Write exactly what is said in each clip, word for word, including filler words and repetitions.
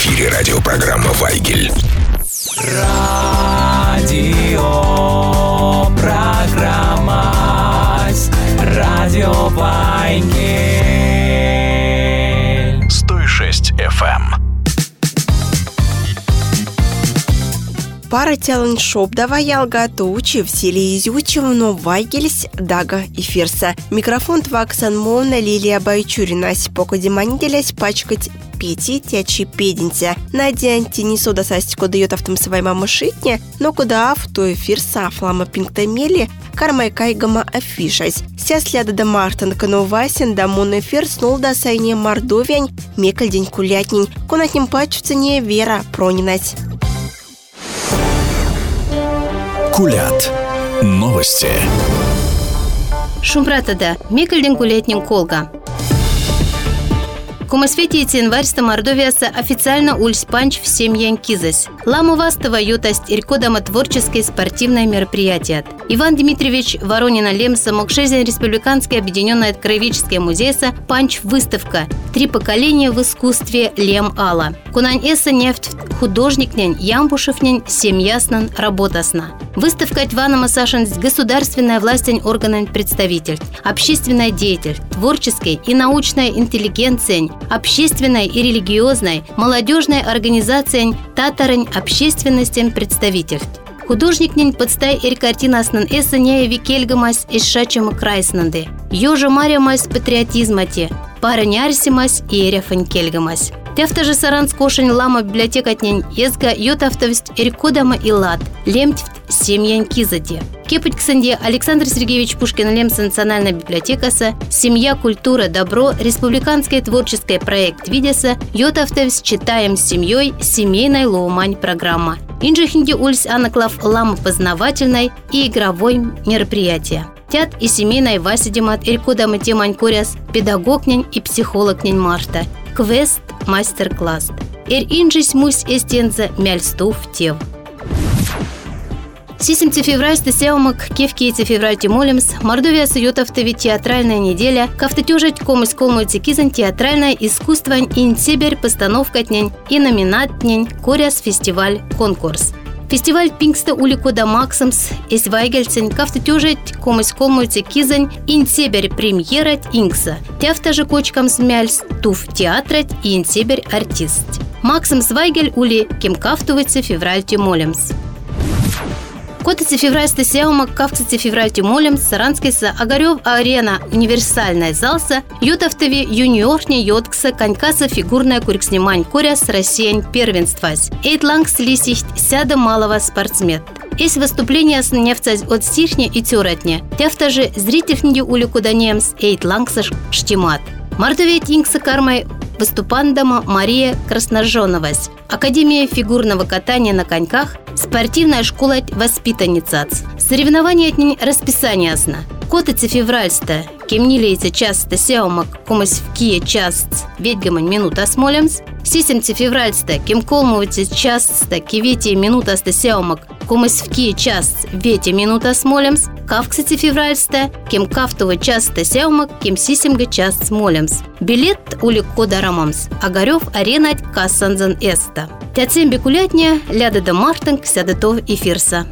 эфире радиопрограмма «Вайгель». Радио программа Радио Вайгель. сто шесть эф эм. Пара телен-шоп давай ялгатучи в селе Изючевно Вайгельс Дага и Фирса. Микрофон тваксан мовна Лилия Байчурина сипоко деманделясь пачкать пяти тячи пединтя. Надя тенисо да састико дает автом своей мамы шитня, но куда авто и Фирса флама пинктамели кармай кайгама афишась. Ся сляда да мартан кановасен да мон эфир снул да сайне мордовянь мекаль день кулятнень. Конат ним пачуться не вера пронинать. Кулят. Новости. Шумбратада, мекальден кулетнин колга. Кумасветиец январьста Мордовияса официально ульс панч в семьян кизась. Ламу вастава ютость иркодама творческое спортивное мероприятие. Иван Дмитриевич Воронина Лемса Мокшезин Республиканский объединенный краеведческий музейса панч выставка «Три поколения в искусстве Лем Алла». Кунань эса нефть художникнень, ямбушевнень, семьяснан, работасна. Выставка Тьвана Сашин государственная властень органами представитель, общественная деятель, творческой и научная интеллигенция, общественной и религиозной, молодежной организацией татарень общественностям представитель. Художник-нень подстай эр картинасынан эса нея викельгамась из шачема крайснанды. Ёжа мариамась патриотизмати, пара нярсимась и эряфань кельгамась. Тяфта же саранс кошень лама библиотекатнень езга йотавтовсть эркодама и лад, лемтьфт семьян кизати. Кепуть ксанде Александр Сергеевич Пушкин Лемс национальная библиотекаса, семья, культура, добро, республиканский творческий проект видеса, йотавтовсть читаем с семьей, семейная лоумань программа. Инжихинди ульс анаклав лама познавательной и игровой мероприятия. Тят и семейной васидимат эркодама темань коряс, педагогнень и психологнень Марта. Квест, мастер-класс. Эр инжись мусь эстенца мяльстув тев. Сисемце февраль стесеумак кевкиеце февраль тимолемс Мордовия суютавтови театральная неделя кафтатюжать комусь колмуйце кизан театральное искусство инсебер постановкатнень и номинатнень коряс фестиваль конкурс. Фестиваль Пингста уликода Максамс из Вайгельцен кафтатюжать комусь колмуйце кизан инсебер премьерать ингса. Тяфта же кочкам смяльс туф театрать и инсебер артист. Максамс Вайгель ули кем кафтувается февраль тимолемс. Котице февраль стесеумак, кавцице февраль тимолем, саранскиса, Огарев арена универсальная залса, ютавтови юниорне йоткса, конькаса фигурная курикснимань коряс Россиян первенствась. Эйт лангс лисихт сяда малого спортсмен. Есть выступление с нефтцать от стихня и тюратня. Тяфта же зрительхнди уликуданемс эйт лангса штимат. Мартовет ингса кармай выступандама Мария Красножоновась. Академия фигурного катания на коньках, спортивная школа воспитанницац. Соревнования от ней расписание ясно. Котице февральста, кем не лейте часто сеумак, комусь в кие част, ведьгамань минута смолемс. Сисемце февральста, кем колмувате часто, кивете минута сеумак, комусь в кие част, вете минута смолемс. Кавксите февральста, кем кафтово часто сеумак, кем сисемга част смолемс. Билет улик кодарамамс, Огарев аренать кассанзан эста. Тяцем бекулятня, ляда да мартанг, сядатов и фирса.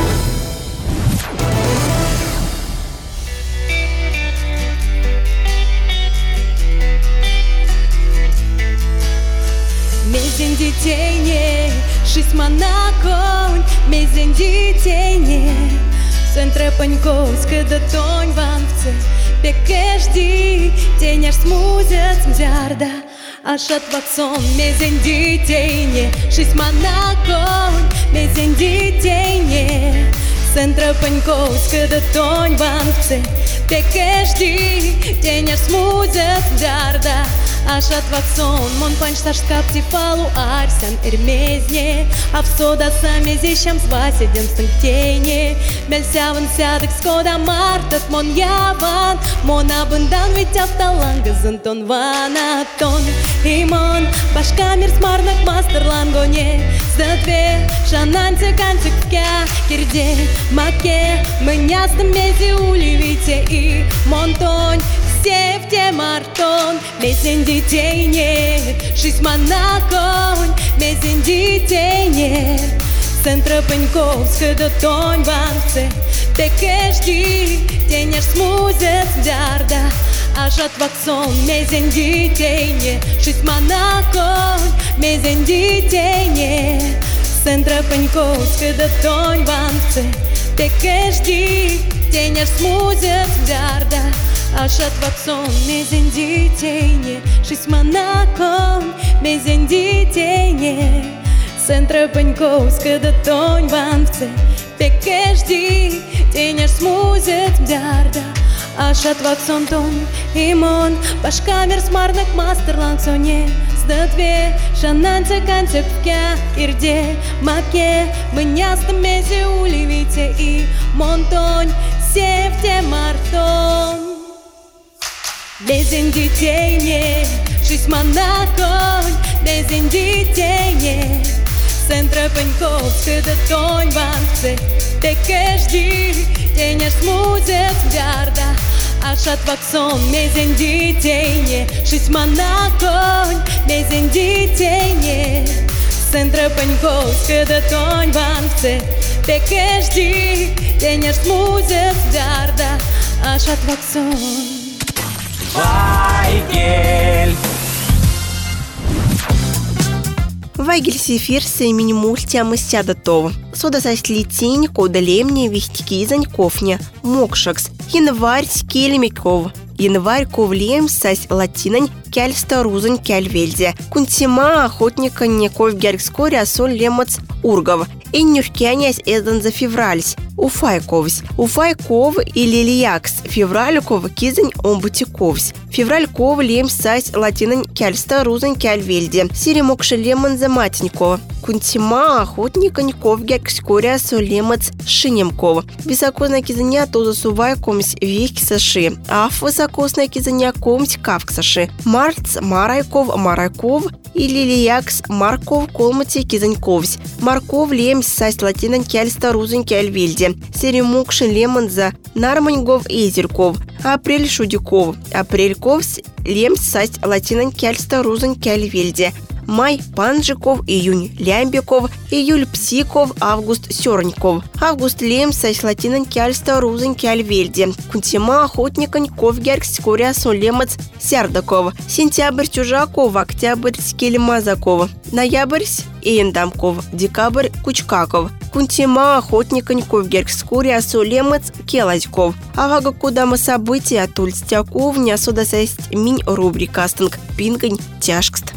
Мезен детейне, шесть монаконь, мезен детейне, центре паньковска да тонь ванвце, пекешди, теняш смузец мзярда, ашат ваксон, мезен детейне, шесть монаконь, мезен детейне, центре паньковска да тонь ванвце, пекешди, теняш смузец мзярда. Ашат ваксон, мон панчташ капти фалу арсен эрмезне, а в сода сами зещам с васидем стынтейне. Мельсяван сядок скода мартат мон яван, мон абындан ведь авталанга зантон ванатон. И мон башкамир смарнак мастерлангоне, за две шананцы канцик кя кирде маке, мы нястым мези уливите и монтонь. севте мартон, мезен детей нет, жизнь монакон, мезен детей нет. Центра Пеньковска до тонь ванце, те кежди, тенер смузет дярда, аж от ваксон, мезен детей нет, жизнь монакон, мезен детей нет. Центра Пеньковска до тонь ванце, те кежди, тенер смузет дярда, аж от ваксон, мезен детей нет, жизнь монакон, мезен детей нет. Центра Пеньковска до тонь ванце, те кежди, тенер смузет дярда, аж от ваксон тонь имон, башкамер смарнак мастер лангсоне. Две шананцы концепция ирде маке, мы нястом мези уливите и монтонь севте мартон. Мезен детей нет, жизнь монаконь, мезен детей нет. Центра Пеньковска до тонь ванце, те кежди, тенер смузет дярда, аж от ваксон, мезен детей нет, жизнь монаконь, мезен детей нет. Центра Пеньковска до тонь ванце, те кежди, тенер смузет дярда, аж от ваксон. Вайгель. Вайгель сефир с имени мультиама сядатов. Сода сась летень, кода лемня, вихтики заньковня, мокшакс, январь скелемиков. Январь ковлеем сась латинань, кяль старузань, кяль вельзе. Кунтима охотника неков геркскори, а соль лемац ургов. И нюркянясь эздан за февральс. Уфайковс. Уфайков и лилиякс. Февральков кизань омбутиковс. Февральков лем сась латинань, кяль старузань, кяль вельзе. Сиремокши леман за матенькова. Кунтима охотника неков геркскори, а соль лемац шинемков. Високосная кизаня тоза сувайкомс вехи саши. Аф высокосная кизаня комс кавк саши. Марц марайков марайков и лилиякс марков колмати кизаньковс. Марков лем сась латинань, кяль старузань, кяль вельзе. Серемукши лемон за нарманьгов и зерков. Апрель шудиков. Апрельков лем сась латинань, кяль старузань, кяль вельзе. Май панжиков, июнь лямбиков, июль псиков, август сёрньков. Август лем сась латинань, кяль старузань, кяль вельзе. Кунтима охотникань ков геркскори, а соль лемац сярдаков. Сентябрь чужаков, октябрь скелемазаков. Ноябрь иендамков, декабрь кучкаков. Кунтима охотникань ков геркскори, а соль лемац келазьков. Авага кудама события тульстяков, не осода састь минь рубрикастинг пингань тяжкст.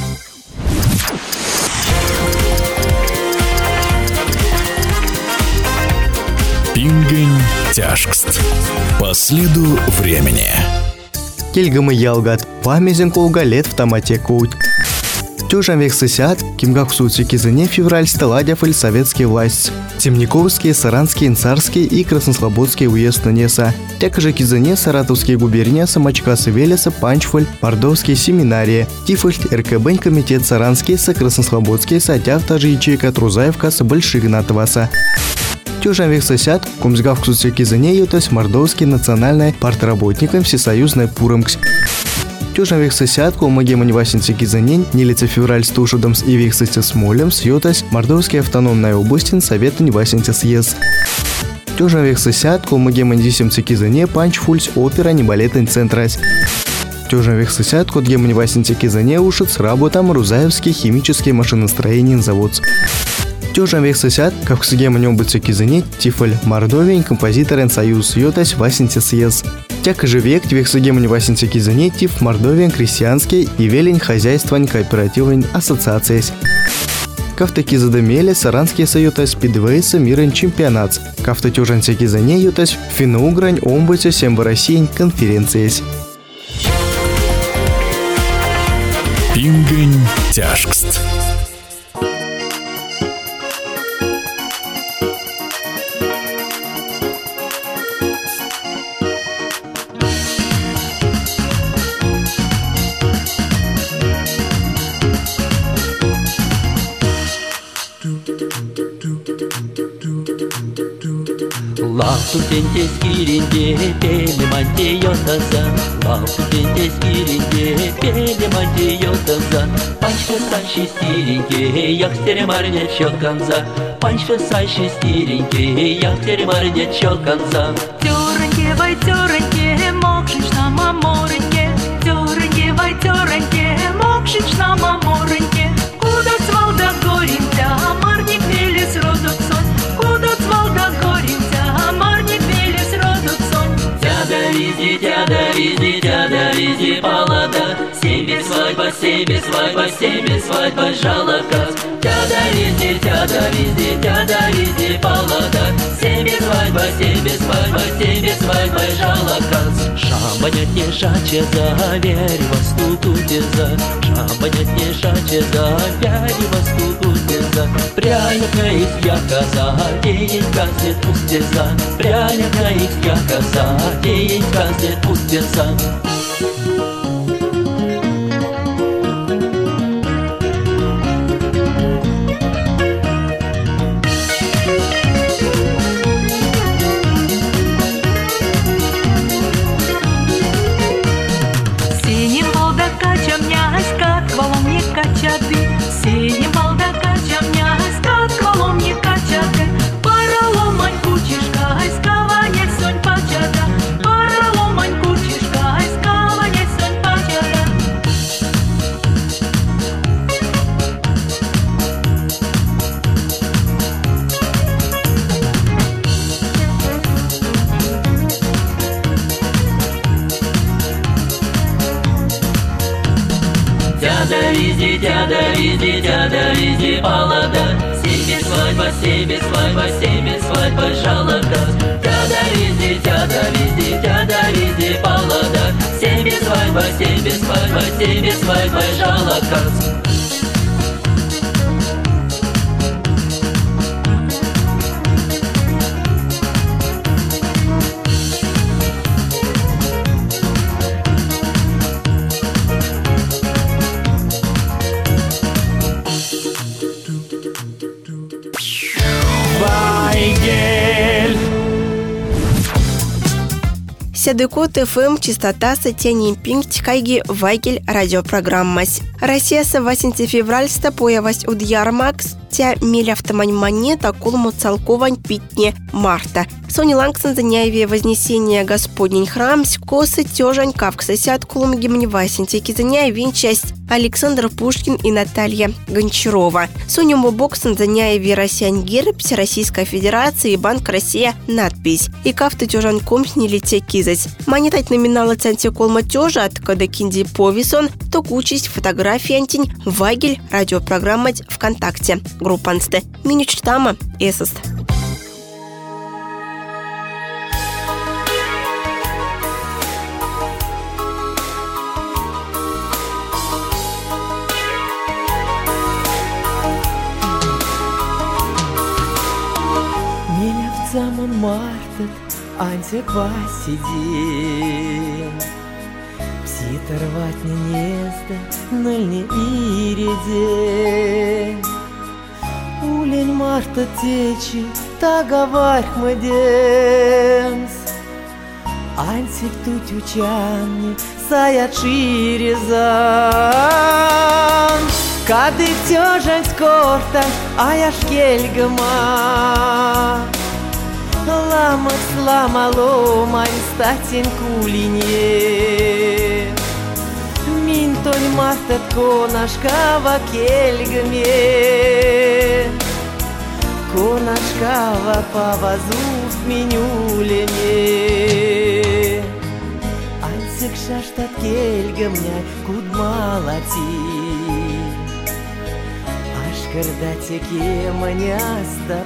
Пингань тяжкст. По следу времени. Кельгамы ялгат, памезен колга лет в томате куть. Тюжан век сысят, кимгак сути кизыне февраль сталадя фэль советские власть. Темниковские, Саранские, Инцарские и Краснослободские уезд нанеса. Тякже кизыне Саратовские губерния, Самачкасы Велеса, Панчфоль, Мордовские семинарии, Тифль, РКБ, комитет Саранские, Са Краснослободские, Сатяв, тажи ячейка Трузаевка, Са Большигнатоваса. Тюжан век сысят, кумсгав сути кизыне ютась Мордовский национальный партработником всесоюзной Пуромкс. Тюжан век сысятку, магемани васенцы кизанень, нелица февраль с тушудом и век сыся смолем, сьютась Мордовская автономная область, советань васенцы съез. Тюжан век сысятку, магемани дисемцы кизане, панчфульс, опера, не балетань центрась. Тюжан век сысятку, гемани васенцы кизане, ушец, работам, Рузаевский химический машиностроение завод. Тюжан век сысят, как с гемани обыцы кизане, Тифль, Мордовень, композитор союз, сьютась васенцы съез. Тяка же век, век сагемани васенцы кизане, Тиф, Мордовен, крестьянский и велень хозяйствовань кооперативной ассоциации. Кафта кизадамеле, Саранские союз, Спидвейса, мирен чемпионат. Кафта тюжанцы кизане, ютась, финно-угрань, омбудзе, семба России, конференции. Пингань тяжкст. Лаутутенте скиринде пелеманте йотаза, лаутутенте скиринде пелеманте йотаза. Панчка сальши стиринге, яхтере марня чоканза. Панчка сальши стиринге, яхтере марня чоканза. Тёреньке, вай тёреньке, мокшиш на мамореньке. Тёреньке, вай тёреньке, мокшиш на мамореньке. Куда цвал да горинтя, марник мелес родок сон. Куда цвал да горинтя, марник мелес родок сон. Тяда везде, тяда везде, тяда везде палада. Себе свадьба, себе свадьба, себе свадьба, жалоказ. Тяда везде, тяда везде, тяда везде палада. Себе свадьба, себе свадьба, себе свадьба, жалоказ. Шамбанят не шаче за, верь вас тут за. Шамбанят не шаче за, верь вас тут за. Пряника из якоза, день казет пустеза. Пряника из якоза, день казет пустеза. Синим балда кача мнясь, как хвалом не качаты. Синим балда кача мнясь, как хвалом не качаты. Параломань кучишка, скаване сонь пачата. Параломань кучишка, скаване сонь пачата. Тяда везде, тяда везде, тяда везде палада. Себе свадьба, себе свадьба, себе свадьба, жалоказ. Тяда везде, тяда везде, тяда везде палада. Себе свадьба, себе свадьба, себе свадьба, жалоказ. Вайгель. Сядыкот ФМ, частота сатянин пинг тикайги Вайгель радиопрограммась. Россия с восьмого февраля стопоявась уд ярмакс тя миль автомань монета кулму целковань питне марта. Сони Лангсон заняеве вознесение Господень храм скосы тёжань кавксасят кулум гимни васинтики заняеве часть Александр Пушкин и Наталья Гончарова. Сони Мобоксон заняеве Россиян герб Российской Федерации и Банк Россия надпись. И кафты тёжань комсни лите кизать. Монетать номинала центи колма тёжа от кода кинди повисон, то кучесть фотографии антинь Вайгель радиопрограмма ВКонтакте. Группа Ансте. Миничтама эсэст. Меня в самом мартет, антиква сидит. Псита рвать не несте, ныльни ириде. Улень марта течи, таговарь маденс. Антик тут учанни, саячи резан. Кады тёжань скорта, а я шкельгама. Ламас лама ломань статин кулине. Минтонь мартат конашкава кельгаме. Конашкава повозу в менюлене. Ансик шаштат кельгамня кудмалати. Когда теке маняста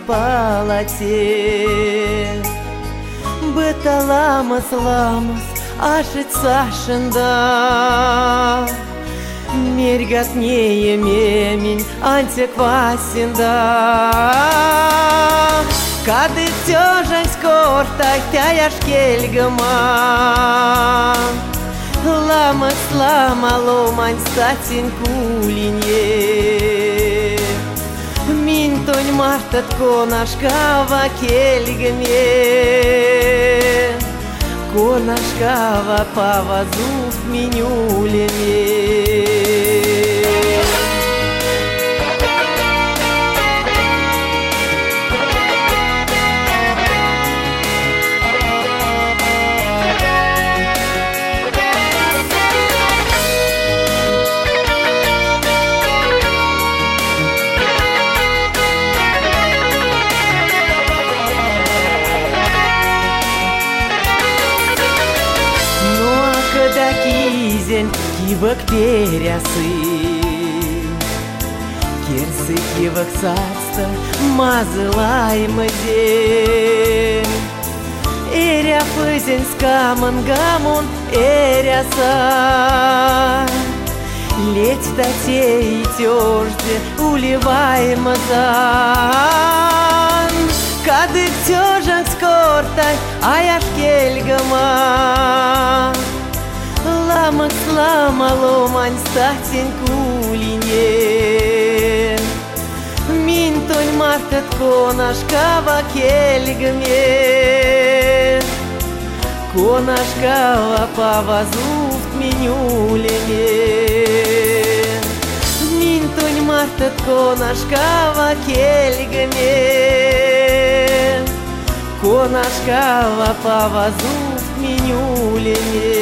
палате Бета ламас ламас ашит сашенда Мергат не емемень антиквасинда Кады тёжань скорта тяяш кельгама Ламас лама ломань статин кулинье Мин Минтонь мартат конашкава келгме, конашкава павазув минюлеме. Кивок перясы, керсы кивок царства, мазылай мазель. Эря фызен скаман гамон эряса, ледь тате и тёжде уливай мазан. Кадык тёжан скортай, аяш кельгама. Ламак слама ломань статень кулине. Минтонь мартат конашкава кельгме, конашкава павазув минюлеме. Минтонь мартат конашкава кельгме, конашкава павазув минюлеме.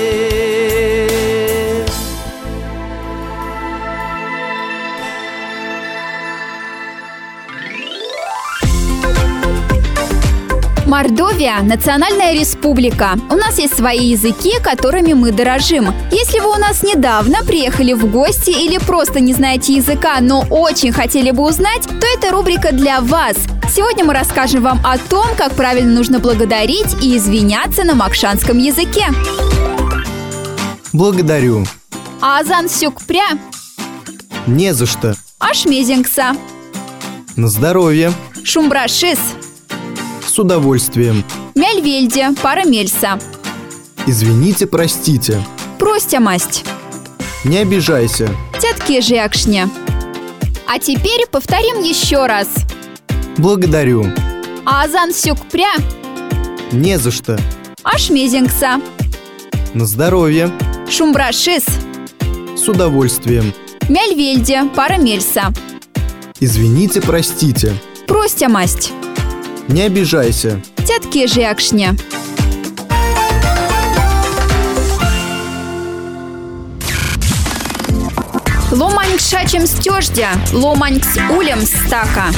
Мордовия – национальная республика. У нас есть свои языки, которыми мы дорожим. Если вы у нас недавно приехали в гости или просто не знаете языка, но очень хотели бы узнать, то это рубрика для вас. Сегодня мы расскажем вам о том, как правильно нужно благодарить и извиняться на макшанском языке. Благодарю. Азан сюкпря. Не за что. Ашмезингса. На здоровье. Шумбрашис. С удовольствием. Мяльвельде, парамельса. Извините, простите. Простя масть. Не обижайся. Тятки жиакшня. А теперь повторим еще раз. Благодарю. Азан сюкпря. Не за что. Ашмезингса. На здоровье. Шумбрашис. С удовольствием. Мяльвельде, парамельса. Извините, простите. Простя масть. Не обижайся. Тятки жиакшня. Ломаньк шачем стёждя, ломаньк с улем стака.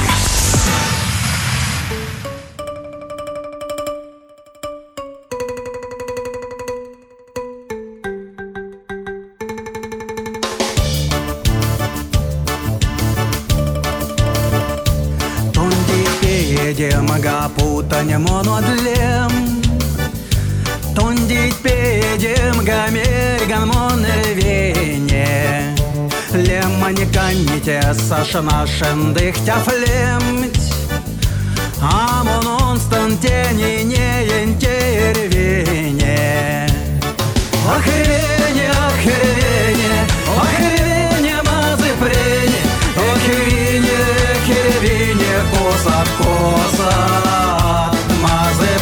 Мага путаня монодлем Тондить педем гамерган монервене Лемманиканите сашана шендых тяфлемть Амон стантени не ентервене Охревене, охревене, охревене мазы прене Охревене, охревене косат косат мазы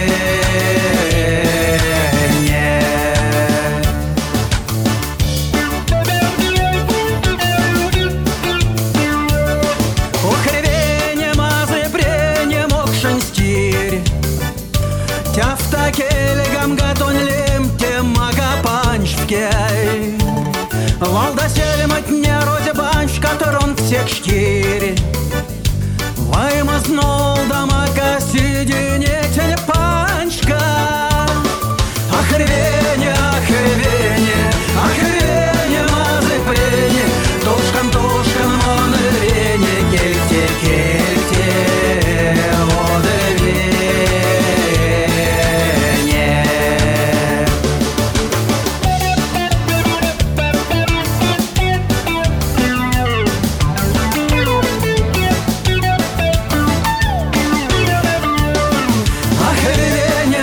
прене Охревене мазы прене мокшен стирь Тяфта келегам гатонлем темага панчвкей Валда селем от нероде банч, которон всех штири Ваймазнул дамака сиденетель панчка Охревене, охревене, охревене мазы прене Тушкан, тушкан, монервене, кельте, кельте, одервене Охревене,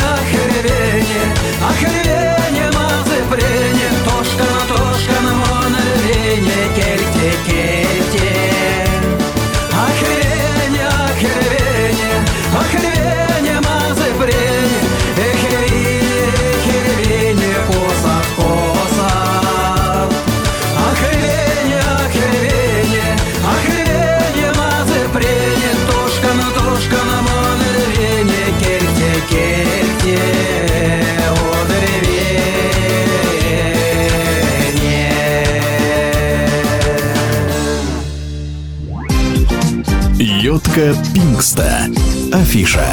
Щетка Пингста. Афиша.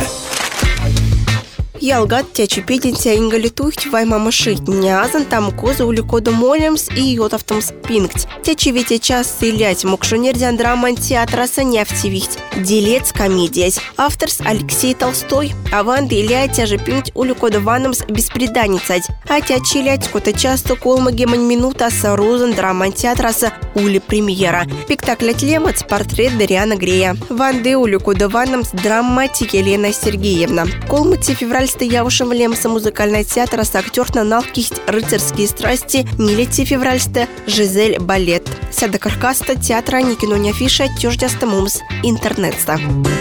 Ялгат тячи пединтя ингалитуht вай мамашит нязан там козу уликоду молемс и йотавтамс пингть. Тячи ветя час сылять мокшунердян драман театраса нефтевихть. Делец комедиясь. Авторс Алексей Толстой. Аванды иля тяжи пингть уликоду ванамс беспреданницать. А тячи лять кота часто колма гемань минута с розан драман театраса ули премьера. Спектакль тлемац портрет Дариана Грея. Ванды уликоду ванамс драматик Елена Сергеевна. Колмати февраль стоявшим лемса музыкального театра с актерна налкихть рыцарские страсти нилети февральсте Жизель балет. Сяда каркаста театра ни кино не афиша тёждяста мумс интернетста.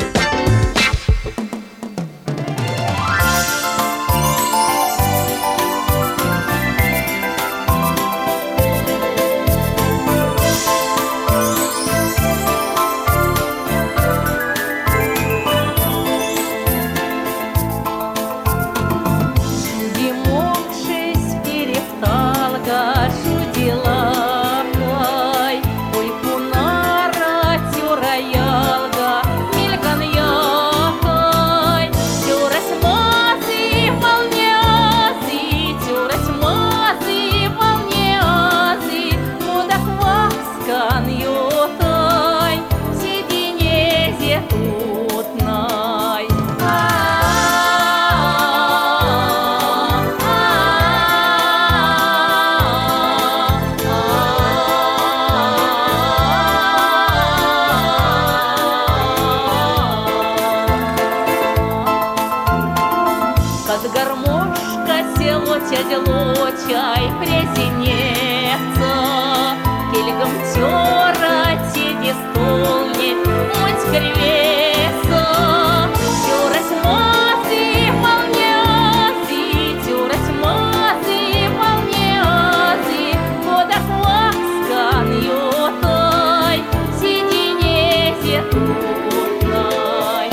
Чай презинеца, кельгам тёра тебе столнет, мать кривеца, тёрась мази полнязи, тёрась мази полнязи, водах ласкан ётай, сиденезе тутнай.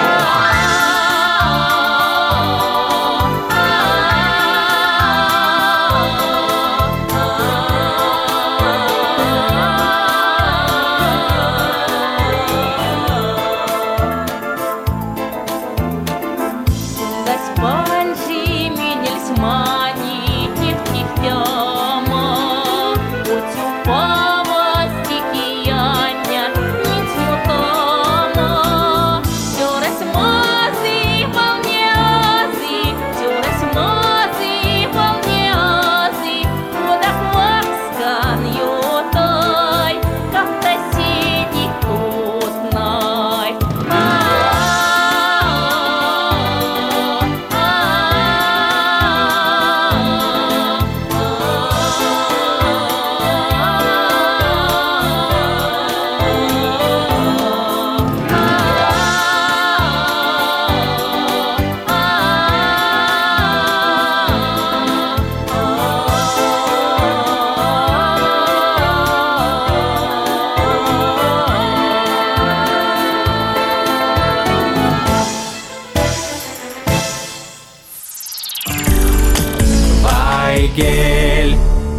Вайгель.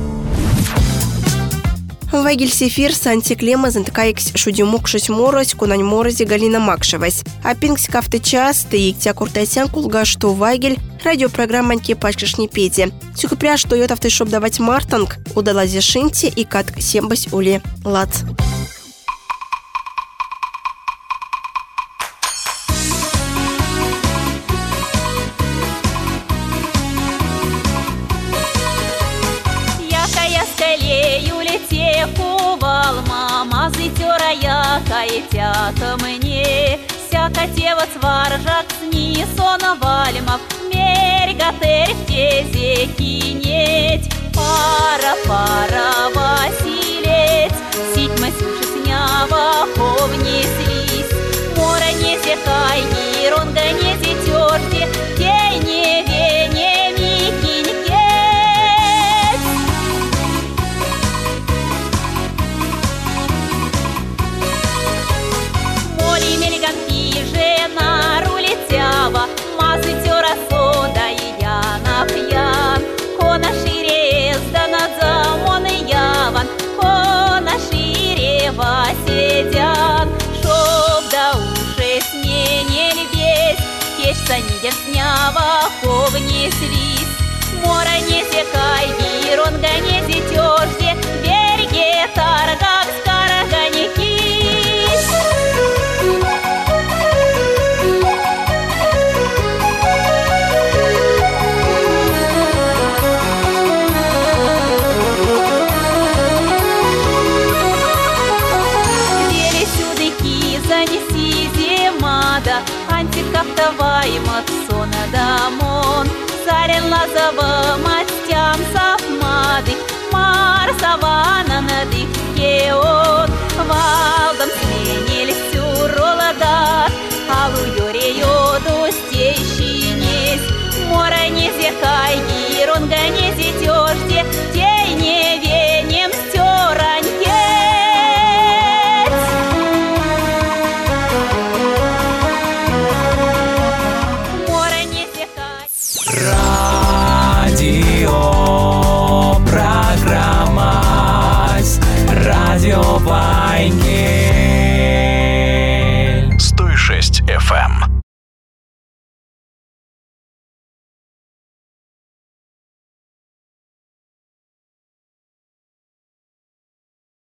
Вайгель Сефир, Санти Клема, Зантакаикс, Шудимукшись Морось, Кунань Морози, Галина Макшевась. А пингс кафты час, ты иктя куртасян кулга, что Вайгель, радиопрограмма Анки Пачкашни Пети. Сюхупря, что йотав ты шоп давать мартанг, удала зешинти и катк сембась ули. Лац. Мамазы тёрая каетята мне, всяка тева цваржак сни сона вальмав, мерьгатер в тезе кинеть, пара пара василец, ситьма сюши снява повни слизь, мора не зекай, иронга не зетёрти, день не вене микинь. Мазы тёра сода и я на пьян, кона шире сдана Навахов неслись, мора не секай, виронга не зетёжде, береге таргак скарага не кись. Вели сюдыки занеси зимада, антикаптовай максона дамон, царен лазова мастям сафмады, марсавана надых геон, валдам сменили сюролада,